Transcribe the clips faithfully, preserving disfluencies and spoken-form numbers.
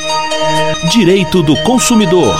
Direito do consumidor.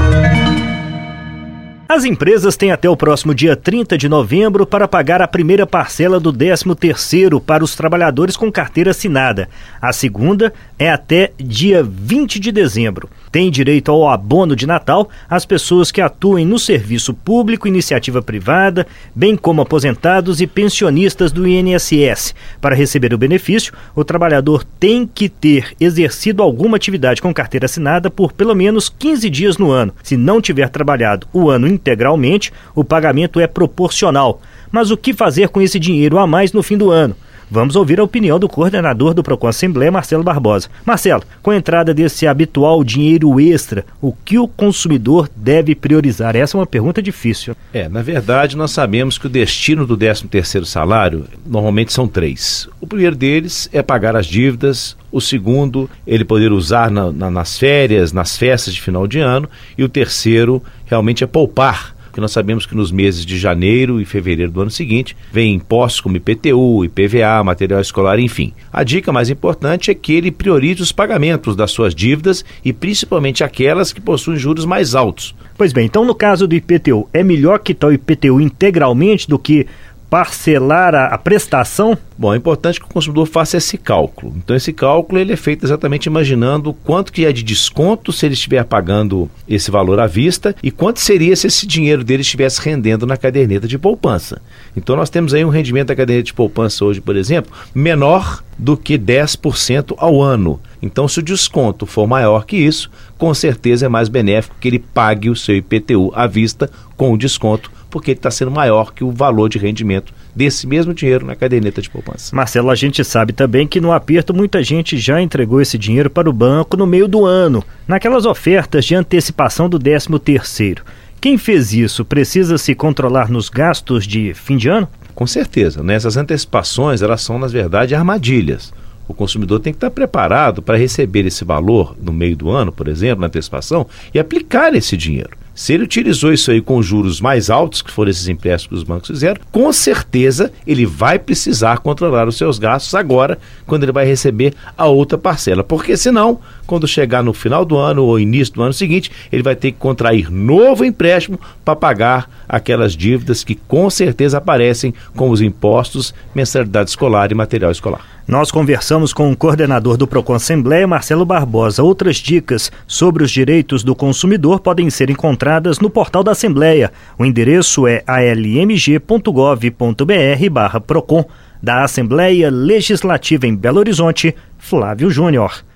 As empresas têm até o próximo dia trinta de novembro para pagar a primeira parcela do décimo terceiro para os trabalhadores com carteira assinada. A segunda é até dia vinte de dezembro. Tem direito ao abono de Natal as pessoas que atuem no serviço público, iniciativa privada, bem como aposentados e pensionistas do I N S S. Para receber o benefício, o trabalhador tem que ter exercido alguma atividade com carteira assinada por pelo menos quinze dias no ano. Se não tiver trabalhado o ano integralmente, o pagamento é proporcional. Mas o que fazer com esse dinheiro a mais no fim do ano? Vamos ouvir a opinião do coordenador do Procon Assembleia, Marcelo Barbosa. Marcelo, com a entrada desse habitual dinheiro extra, o que o consumidor deve priorizar? Essa é uma pergunta difícil. É, na verdade, nós sabemos que o destino do décimo terceiro salário normalmente são três. O primeiro deles é pagar as dívidas, o segundo, ele poder usar na, na, nas férias, nas festas de final de ano, e o terceiro realmente é poupar. Porque nós sabemos que nos meses de janeiro e fevereiro do ano seguinte, vem impostos como I P T U, I P V A, material escolar, enfim. A dica mais importante é que ele priorize os pagamentos das suas dívidas e principalmente aquelas que possuem juros mais altos. Pois bem, então no caso do I P T U, é melhor quitar o I P T U integralmente do que parcelar a, a prestação? Bom, é importante que o consumidor faça esse cálculo. Então esse cálculo ele é feito exatamente imaginando quanto que é de desconto se ele estiver pagando esse valor à vista e quanto seria se esse dinheiro dele estivesse rendendo na caderneta de poupança. Então nós temos aí um rendimento da caderneta de poupança hoje, por exemplo, menor do que dez por cento ao ano. Então se o desconto for maior que isso, com certeza é mais benéfico que ele pague o seu I P T U à vista com o desconto, porque ele está sendo maior que o valor de rendimento desse mesmo dinheiro na caderneta de poupança. Marcelo, a gente sabe também que no aperto muita gente já entregou esse dinheiro para o banco no meio do ano, naquelas ofertas de antecipação do décimo terceiro. Quem fez isso precisa se controlar nos gastos de fim de ano? Com certeza, né? Essas antecipações, elas são, na verdade, armadilhas. O consumidor tem que estar preparado para receber esse valor no meio do ano, por exemplo, na antecipação, e aplicar esse dinheiro. Se ele utilizou isso aí com juros mais altos, que foram esses empréstimos que os bancos fizeram, com certeza ele vai precisar controlar os seus gastos agora, quando ele vai receber a outra parcela. Porque senão, quando chegar no final do ano ou início do ano seguinte, ele vai ter que contrair novo empréstimo para pagar aquelas dívidas que com certeza aparecem com os impostos, mensalidade escolar e material escolar. Nós conversamos com o coordenador do Procon Assembleia, Marcelo Barbosa. Outras dicas sobre os direitos do consumidor podem ser encontradas no portal da Assembleia. O endereço é a l m g ponto gov ponto b r barra Procon. Da Assembleia Legislativa em Belo Horizonte, Flávio Júnior.